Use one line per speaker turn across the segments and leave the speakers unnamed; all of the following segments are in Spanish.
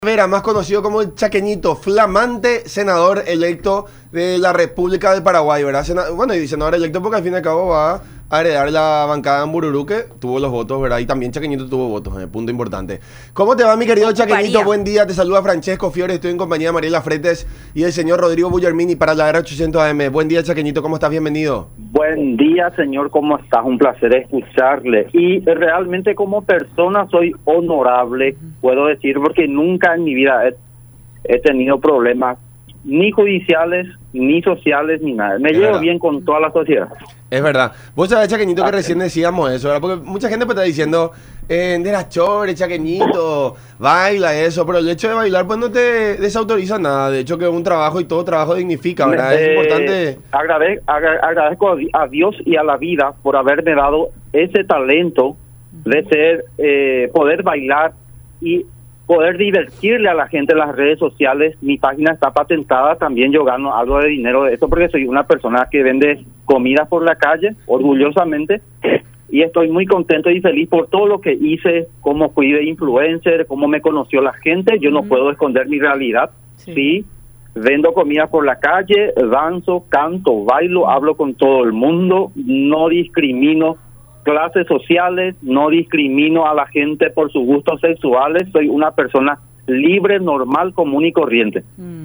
Vera, más conocido como el Chaqueñito, flamante senador electo de la República del Paraguay, ¿verdad? Bueno, y senador electo porque al fin y al cabo va a heredar la bancada en Bururú, que tuvo los votos, ¿verdad? Y también Chaqueñito tuvo votos, punto importante. ¿Cómo te va, mi querido Chaqueñito? Buen día, te saluda Francesco Fiore, estoy en compañía de Mariela Fretes y el señor Rodrigo Bullermini para la R800 AM. Buen día, Chaqueñito, ¿cómo estás? Bienvenido.
Buen día, señor, ¿cómo estás? Un placer escucharle. Y realmente como persona soy honorable, puedo decir, porque nunca en mi vida he tenido problemas, ni judiciales, ni sociales, ni nada. Me llevo bien con toda la sociedad.
Es verdad. Vos sabés, Chaqueñito, que recién decíamos eso, ¿verdad? Porque mucha gente pues está diciendo, de las chores, Chaqueñito, baila eso, pero el hecho de bailar pues no te desautoriza nada. De hecho que un trabajo y todo trabajo dignifica, ¿verdad? Es importante.
Agradezco a Dios y a la vida por haberme dado ese talento de ser, poder bailar y poder divertirle a la gente en las redes sociales. Mi página está patentada, también yo gano algo de dinero de esto porque soy una persona que vende comida por la calle, orgullosamente, y estoy muy contento y feliz por todo lo que hice, cómo fui de influencer, cómo me conoció la gente. Yo no puedo esconder mi realidad. Sí, vendo comida por la calle, danzo, canto, bailo, hablo con todo el mundo, no discrimino clases sociales, no discrimino a la gente por sus gustos sexuales, soy una persona libre, normal, común y corriente.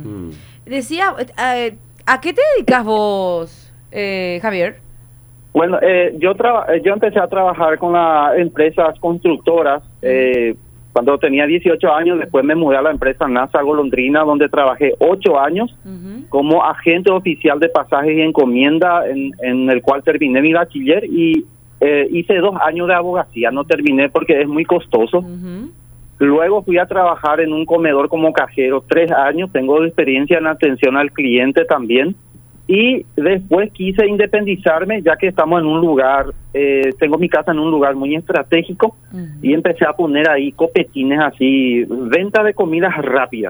Decía, ¿a qué te dedicas vos, Javier?
Bueno, yo empecé a trabajar con las empresas constructoras cuando tenía 18 años, después me mudé a la empresa NASA Golondrina, donde trabajé 8 años como agente oficial de pasajes y encomienda, en el cual terminé mi bachiller y hice 2 años de abogacía, no terminé porque es muy costoso. Luego fui a trabajar en un comedor como cajero 3 años, tengo experiencia en atención al cliente también, y después quise independizarme ya que estamos en un lugar, tengo mi casa en un lugar muy estratégico y empecé a poner ahí copetines así, venta de comidas rápidas.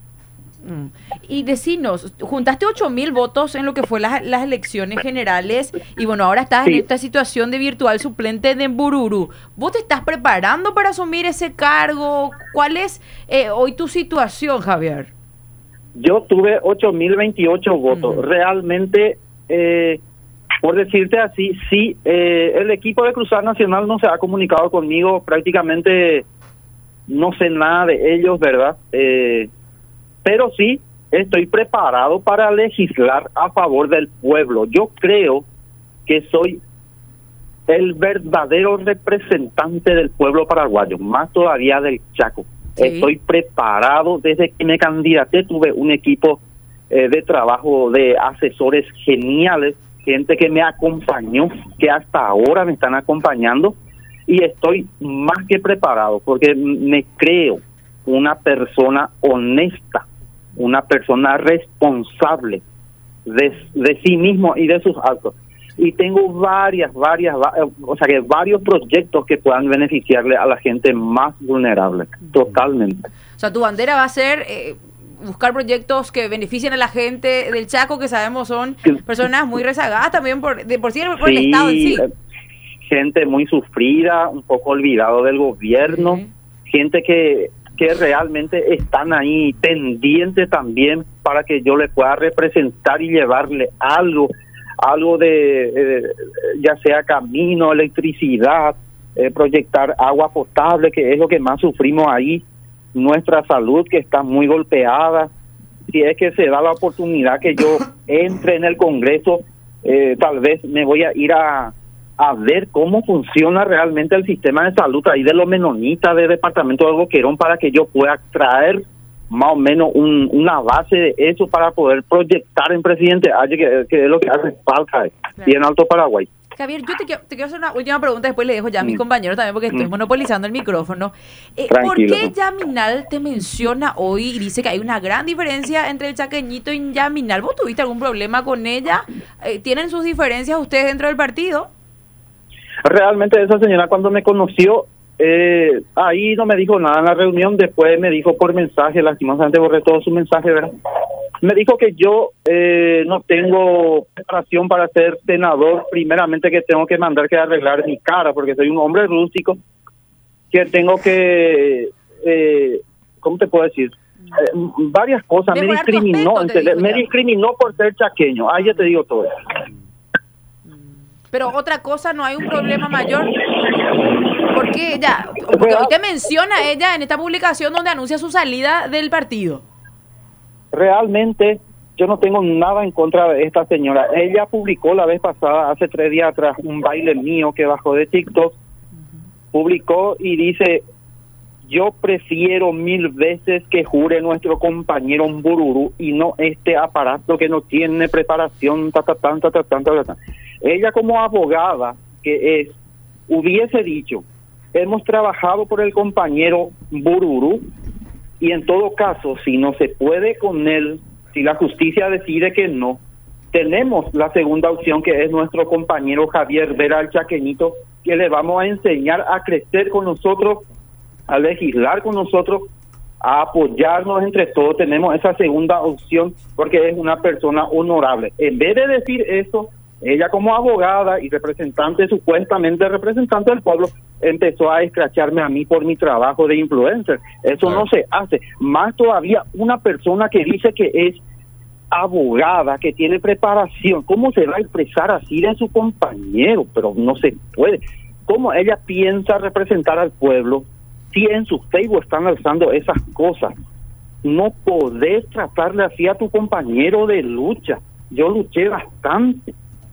Y decinos, juntaste 8.000 votos en lo que fue las elecciones generales y bueno, ahora estás en esta situación de virtual suplente de Bururú. ¿Vos te estás preparando para asumir ese cargo? ¿Cuál es hoy tu situación, Javier?
Yo tuve 8.028 votos. Realmente, por decirte así, sí, el equipo de Cruzar Nacional no se ha comunicado conmigo, prácticamente no sé nada de ellos, ¿verdad? Pero sí estoy preparado para legislar a favor del pueblo. Yo creo que soy el verdadero representante del pueblo paraguayo, más todavía del Chaco. Estoy preparado. Desde que me candidaté tuve un equipo de trabajo de asesores geniales, gente que me acompañó, que hasta ahora me están acompañando, y estoy más que preparado porque me creo una persona honesta, una persona responsable de sí mismo y de sus actos. Y tengo varios proyectos que puedan beneficiarle a la gente más vulnerable, totalmente.
O sea, tu bandera va a ser buscar proyectos que beneficien a la gente del Chaco, que sabemos son personas muy rezagadas también por el Estado en sí.
Gente muy sufrida, un poco olvidado del gobierno, gente que realmente están ahí pendientes también para que yo le pueda representar y llevarle algo de ya sea camino, electricidad, proyectar agua potable, que es lo que más sufrimos ahí, nuestra salud que está muy golpeada. Si es que se da la oportunidad que yo entre en el Congreso, tal vez me voy a ir a ver cómo funciona realmente el sistema de salud ahí de los menonitas del departamento de Boquerón, para que yo pueda traer más o menos una base de eso para poder proyectar en Presidente Valle, que es lo que hace falta y en Alto Paraguay.
Javier, yo te quiero hacer una última pregunta, después le dejo ya a mis compañeros también porque estoy monopolizando el micrófono. ¿Por qué Yaminal te menciona hoy y dice que hay una gran diferencia entre el Chaqueñito y Yaminal? ¿Vos tuviste algún problema con ella? ¿Tienen sus diferencias ustedes dentro del partido?
Realmente esa señora cuando me conoció, ahí no me dijo nada en la reunión, después me dijo por mensaje, lastimosamente borré todo su mensaje, ¿verdad? Me dijo que yo no tengo preparación para ser senador, primeramente que tengo que mandar que arreglar mi cara, porque soy un hombre rústico, que tengo que ¿cómo te puedo decir? Varias cosas.
Mejorar tu aspecto,
Me discriminó por ser chaqueño. Ahí ya te digo todo.
Pero otra cosa, no hay un problema mayor. Porque porque hoy te menciona ella en esta publicación donde anuncia su salida del partido.
Realmente yo no tengo nada en contra de esta señora. Ella publicó la vez pasada, hace 3 días atrás, un baile mío que bajó de TikTok. Publicó y dice: yo prefiero 1000 veces que jure nuestro compañero Mbururu y no este aparato que no tiene preparación, Ella, como abogada que es, hubiese dicho: hemos trabajado por el compañero Mbururu y en todo caso, si no se puede con él, si la justicia decide que no, tenemos la segunda opción, que es nuestro compañero Javier Vera, el chaqueñito, que le vamos a enseñar a crecer con nosotros, a legislar con nosotros, a apoyarnos entre todos. Tenemos esa segunda opción porque es una persona honorable. En vez de decir eso, ella, como abogada y representante, supuestamente representante del pueblo, empezó a escracharme a mí por mi trabajo de influencer. Eso no se hace. Más todavía, una persona que dice que es abogada, que tiene preparación, ¿cómo se va a expresar así de su compañero? Pero no se puede. ¿Cómo ella piensa representar al pueblo si en su Facebook están alzando esas cosas? No podés tratarle así a tu compañero de lucha. Yo luché bastante.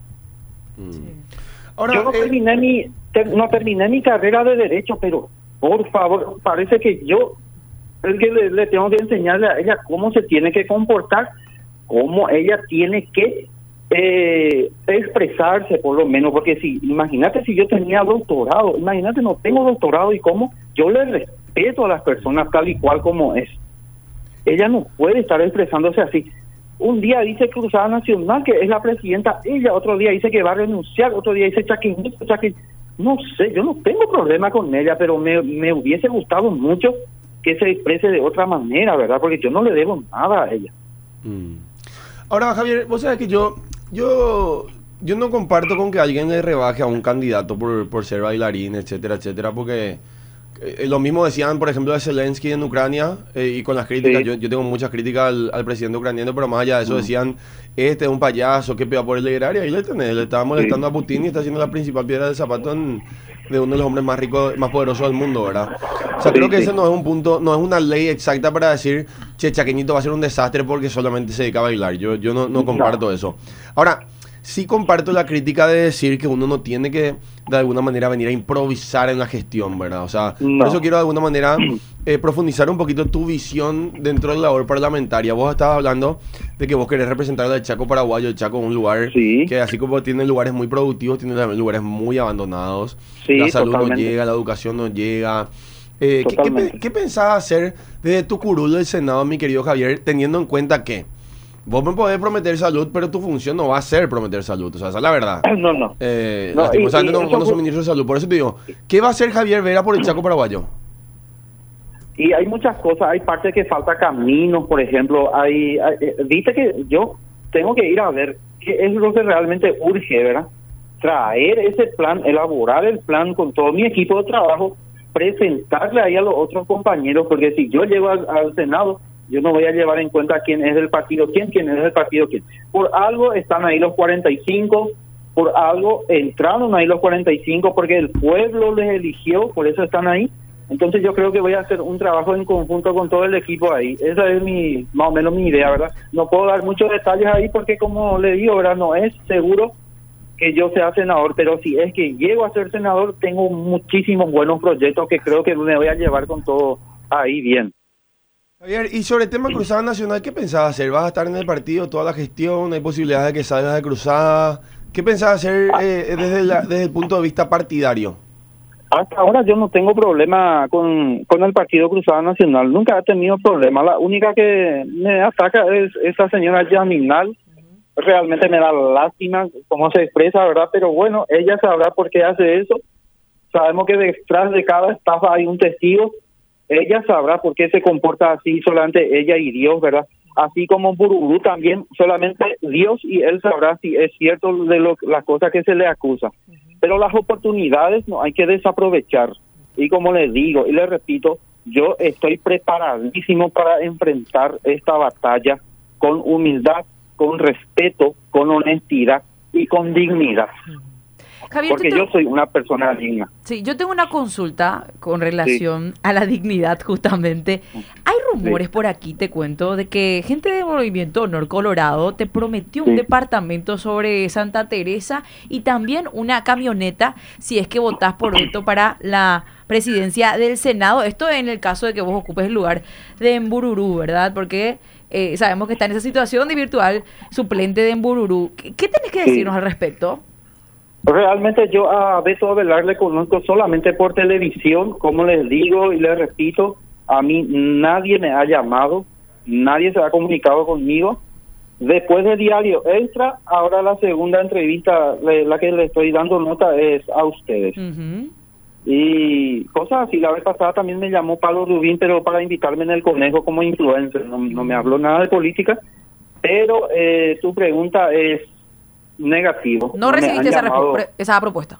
Ahora, yo no terminé mi carrera de derecho, pero por favor, parece que yo el que le tengo que enseñarle a ella cómo se tiene que comportar, cómo ella tiene que expresarse, por lo menos. Porque imagínate si yo tenía doctorado, imagínate, no tengo doctorado, y cómo yo le respeto a las personas tal y cual como es. Ella no puede estar expresándose así. Un día dice Cruzada Nacional, que es la presidenta ella, otro día dice que va a renunciar, otro día dice chaqueñito. No sé, yo no tengo problema con ella, pero me hubiese gustado mucho que se exprese de otra manera, ¿verdad? Porque yo no le debo nada a ella.
Ahora, Javier, vos sabés que yo no comparto con que alguien le rebaje a un candidato por ser bailarín, etcétera, etcétera, porque lo mismo decían, por ejemplo, de Zelensky en Ucrania, y con las críticas, yo tengo muchas críticas al presidente ucraniano, pero más allá de eso decían: este es un payaso, que pega por el liderar, y ahí le tenés, le estaba molestando a Putin y está siendo la principal piedra del zapato de uno de los hombres más ricos, más poderosos del mundo, ¿verdad? O sea, creo que ese no es un punto, no es una ley exacta para decir: che, Chaqueñito va a ser un desastre porque solamente se dedica a bailar. Yo no comparto eso. Ahora, sí comparto la crítica de decir que uno no tiene que, de alguna manera, venir a improvisar en la gestión, ¿verdad? O sea, por eso quiero de alguna manera profundizar un poquito tu visión dentro de la labor parlamentaria. Vos estabas hablando de que vos querés representar al Chaco paraguayo. El Chaco es un lugar que, así como tiene lugares muy productivos, tiene también lugares muy abandonados. La salud no llega, la educación no llega. ¿Qué pensás hacer desde tu curul del Senado, mi querido Javier, teniendo en cuenta que vos me podés prometer salud, pero tu función no va a ser prometer salud? O sea, esa es la verdad.
No.
Lastimosamente no somos ministros de salud. Por eso te digo, ¿qué va a hacer Javier Vera por el Chaco paraguayo?
Y hay muchas cosas. Hay partes que falta caminos, por ejemplo. Viste que yo tengo que ir a ver qué es lo que realmente urge, ¿verdad? Traer ese plan, elaborar el plan con todo mi equipo de trabajo, presentarle ahí a los otros compañeros, porque si yo llego al Senado, yo no voy a llevar en cuenta quién es del partido quién es del partido quién. Por algo están ahí los 45, por algo entraron ahí los 45, porque el pueblo les eligió, por eso están ahí. Entonces yo creo que voy a hacer un trabajo en conjunto con todo el equipo ahí. Esa es más o menos mi idea, ¿verdad? No puedo dar muchos detalles ahí porque, como le digo, ¿verdad?, no es seguro que yo sea senador, pero si es que llego a ser senador, tengo muchísimos buenos proyectos que creo que me voy a llevar con todo ahí bien.
Javier, y sobre el tema Cruzada Nacional, ¿qué pensás hacer? ¿Vas a estar en el partido toda la gestión? ¿Hay posibilidades de que salgas de Cruzada? ¿Qué pensás hacer desde el punto de vista partidario?
Hasta ahora yo no tengo problema con el Partido Cruzada Nacional. Nunca he tenido problema. La única que me ataca es esa señora Yaminal. Realmente me da lástima cómo se expresa, ¿verdad? Pero bueno, ella sabrá por qué hace eso. Sabemos que detrás de cada estafa hay un testigo. Ella sabrá por qué se comporta así, solamente ella y Dios, ¿verdad? Así como Bururú también, solamente Dios y él sabrá si es cierto de las cosas que se le acusa. Pero las oportunidades no hay que desaprovechar. Y como les digo y les repito, yo estoy preparadísimo para enfrentar esta batalla con humildad, con respeto, con honestidad y con dignidad.
Javier,
porque yo soy una persona digna.
Sí, yo tengo una consulta con relación a la dignidad justamente. Hay rumores por aquí, te cuento, de que gente de Movimiento Honor Colorado te prometió un departamento sobre Santa Teresa y también una camioneta si es que votás por esto para la presidencia del Senado. Esto en el caso de que vos ocupes el lugar de Mbururú, ¿verdad? Porque sabemos que está en esa situación de virtual suplente de Mbururú. ¿Qué tenés que decirnos al respecto?
Realmente yo a Beto Velar le conozco solamente por televisión, como les digo y les repito, a mí nadie me ha llamado, nadie se ha comunicado conmigo. Después de Diario Extra, ahora la segunda entrevista, la que le estoy dando nota es a ustedes. Y cosas así, la vez pasada también me llamó Pablo Rubín, pero para invitarme en El Conejo como influencer, no me habló nada de política, pero tu pregunta es negativo.
¿No recibiste esa propuesta?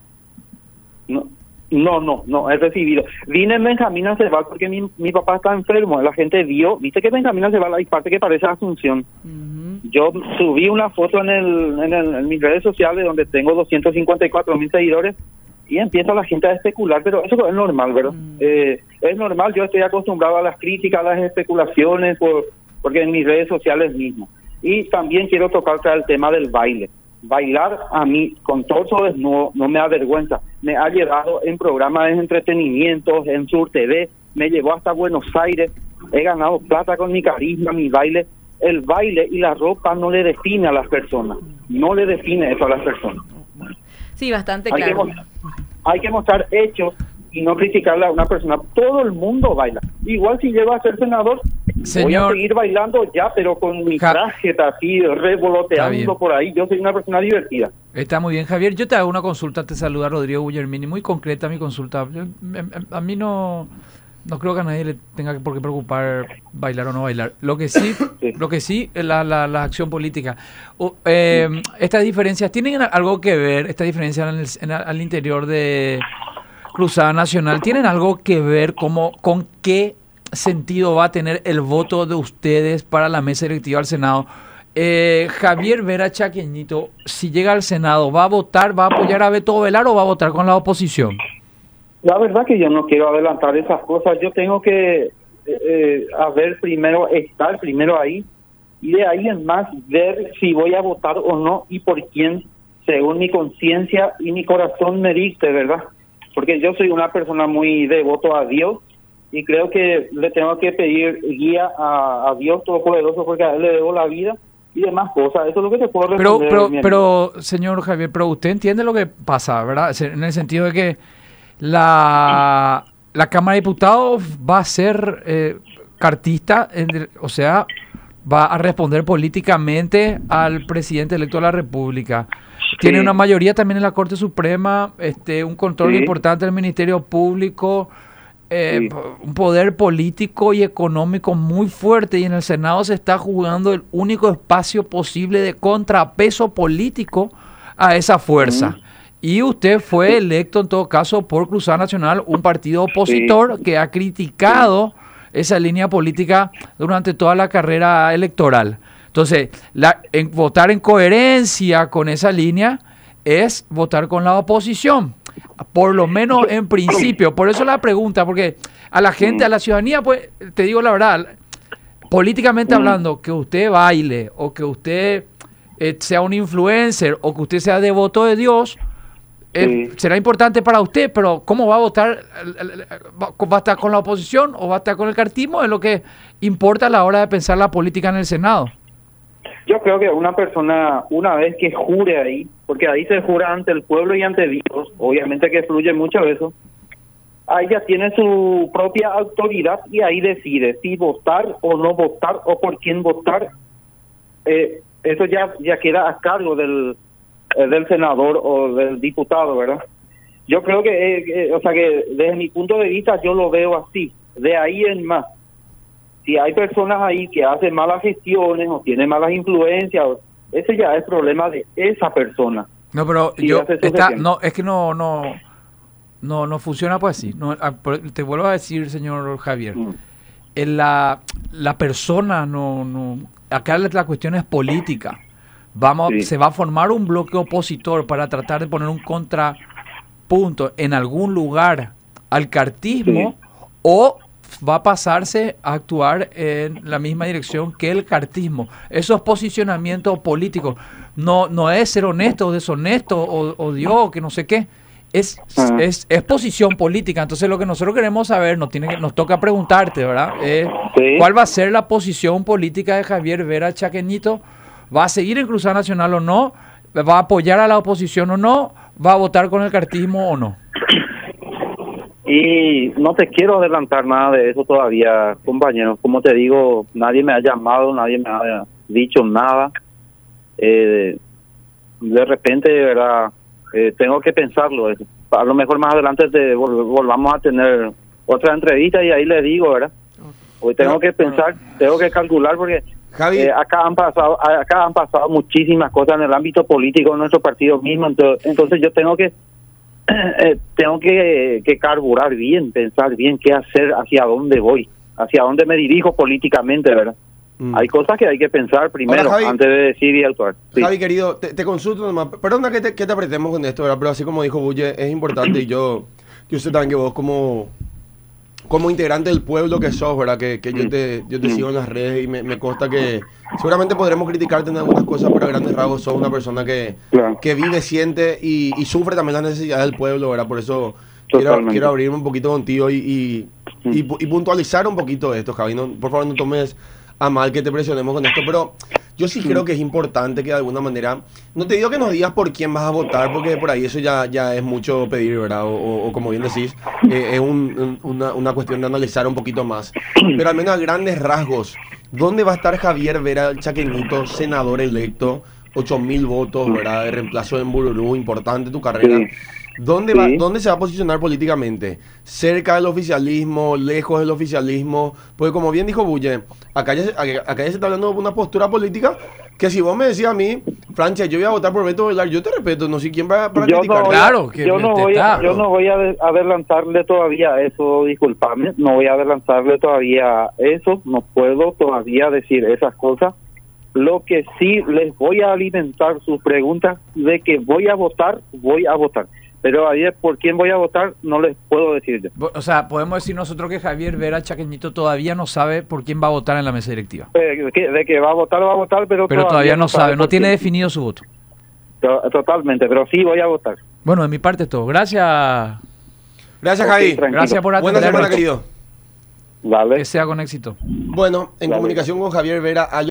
No he recibido. Vine en Benjamín Aceval porque mi papá está enfermo. La gente vio, viste que Benjamín Aceval hay parte que parece Asunción. Yo subí una foto en mis redes sociales donde tengo 254,000 seguidores y empieza la gente a especular, pero eso es normal, ¿verdad? Es normal, yo estoy acostumbrado a las críticas, a las especulaciones, porque en mis redes sociales mismo. Y también quiero tocar el tema del baile. Bailar a mí con torso desnudo no me avergüenza. Me ha llevado en programas de entretenimiento, en Sur TV, me llevó hasta Buenos Aires, he ganado plata con mi carisma, mi baile. El baile y la ropa no le define a las personas, no le define eso a las personas.
Sí, bastante claro.
Hay que mostrar hechos y no criticarle a una persona. Todo el mundo baila. Igual si llego a ser senador, voy a seguir bailando ya, pero con mi traje así, revoloteando por ahí. Yo soy una persona divertida.
Está muy bien, Javier. Yo te hago una consulta, te saluda Rodrigo Guillermini. Muy concreta mi consulta. A mí no creo que a nadie le tenga por qué preocupar bailar o no bailar. Lo que sí, la acción política. Estas diferencias, ¿tienen algo que ver, estas diferencias al interior de Cruzada Nacional, tienen algo que ver con qué sentido va a tener el voto de ustedes para la mesa directiva al Senado? Javier Vera Chaqueñito, si llega al Senado, ¿va a votar, va a apoyar a Beto Velar o va a votar con la oposición?
La verdad que yo no quiero adelantar esas cosas. Yo tengo que estar primero ahí y de ahí en más ver si voy a votar o no y por quién, según mi conciencia y mi corazón me dicte, ¿verdad? Porque yo soy una persona muy devoto a Dios y creo que le tengo que pedir guía a Dios Todopoderoso porque a Él le debo la vida y demás cosas. Eso es lo que te puedo responder.
Pero señor Javier, pero usted entiende lo que pasa, ¿verdad? En el sentido de que la Cámara de Diputados va a ser cartista, o sea, va a responder políticamente al presidente electo de la República. Tiene una mayoría también en la Corte Suprema, un control importante del Ministerio Público, un poder político y económico muy fuerte, y en el Senado se está jugando el único espacio posible de contrapeso político a esa fuerza. Y usted fue electo en todo caso por Cruzada Nacional, un partido opositor que ha criticado esa línea política durante toda la carrera electoral. Entonces, votar en coherencia con esa línea es votar con la oposición, por lo menos en principio. Por eso la pregunta, porque a la gente, a la ciudadanía, pues, te digo la verdad, políticamente hablando, que usted baile o que usted sea un influencer o que usted sea devoto de Dios, será importante para usted, pero ¿cómo va a votar? ¿Va a estar con la oposición o va a estar con el cartismo? Es lo que importa a la hora de pensar la política en el Senado.
Yo creo que una persona, una vez que jure ahí, porque ahí se jura ante el pueblo y ante Dios, obviamente que fluye mucho eso, ahí ya tiene su propia autoridad y ahí decide si votar o no votar o por quién votar. Eso ya queda a cargo del senador o del diputado, ¿verdad? Yo creo que desde mi punto de vista yo lo veo así. De ahí en más, si hay personas ahí que hacen malas gestiones o tienen malas influencias, ese ya es problema de esa persona.
No, pero no funciona pues así. No, te vuelvo a decir, señor Javier, la persona acá la cuestión es política. Se va a formar un bloque opositor para tratar de poner un contrapunto en algún lugar al cartismo, o va a pasarse a actuar en la misma dirección que el cartismo. Esos posicionamientos políticos no es ser honesto o deshonesto o Dios, que no sé qué. Es posición política. Entonces lo que nosotros queremos saber, nos toca preguntarte, ¿verdad? ¿Cuál va a ser la posición política de Javier Vera Chaqueñito? ¿Va a seguir en Cruzada Nacional o no? ¿Va a apoyar a la oposición o no? ¿Va a votar con el cartismo o no?
Y no te quiero adelantar nada de eso todavía, compañeros. Como te digo, nadie me ha llamado, nadie me ha dicho nada. De repente, ¿verdad? Tengo que pensarlo. A lo mejor más adelante volvamos a tener otra entrevista y ahí le digo, ¿verdad? Hoy tengo que pensar, tengo que calcular porque
Javi,
acá han pasado muchísimas cosas en el ámbito político de nuestro partido mismo. Entonces yo tengo que carburar bien, pensar bien qué hacer, hacia dónde voy, hacia dónde me dirijo políticamente, ¿verdad? Hay cosas que hay que pensar primero. Ahora, Javi, antes de decir y actuar. Sí.
Javi, querido, te consulto nomás. Perdona que te apretemos con esto, ¿verdad? Pero así como dijo Bulle, es importante y yo sé también que vos como integrante del pueblo que sos, ¿verdad? Que yo te sigo en las redes y me consta que seguramente podremos criticarte en algunas cosas, pero a grandes rasgos sos una persona que vive, siente y sufre también las necesidades del pueblo, ¿verdad? Por eso quiero abrirme un poquito contigo y puntualizar un poquito esto, Javi. Por favor, no tomes a mal que te presionemos con esto, pero yo sí creo que es importante que de alguna manera, no te digo que nos digas por quién vas a votar, porque por ahí eso ya es mucho pedir, ¿verdad? O como bien decís, es una cuestión de analizar un poquito más. Pero al menos a grandes rasgos, ¿dónde va a estar Javier Vera Chaqueñito, senador electo? 8.000 votos, ¿verdad? De reemplazo en Bururú, importante tu carrera. ¿Dónde se va a posicionar políticamente? ¿Cerca del oficialismo? ¿Lejos del oficialismo? Porque como bien dijo Bulle, acá ya se está hablando de una postura política que si vos me decías a mí, Francia, yo voy a votar por Beto Velar, yo te respeto, no sé quién va para criticar.
Yo no voy a adelantarle todavía eso, disculpame, no voy a adelantarle todavía eso, no puedo todavía decir esas cosas. Lo que sí les voy a alimentar sus preguntas de que voy a votar. Pero ahí por quién voy a votar no les puedo decir yo.
O sea, podemos decir nosotros que Javier Vera Chaqueñito todavía no sabe por quién va a votar en la mesa directiva.
De que va a votar, pero
todavía no sabe, no tiene definido su voto.
Totalmente, pero sí voy a votar.
Bueno, de mi parte es todo. Gracias.
Gracias, Javi.
Gracias por
atendernos. Buena semana, querido.
Vale.
Que sea con éxito.
Bueno, en comunicación con Javier Vera hay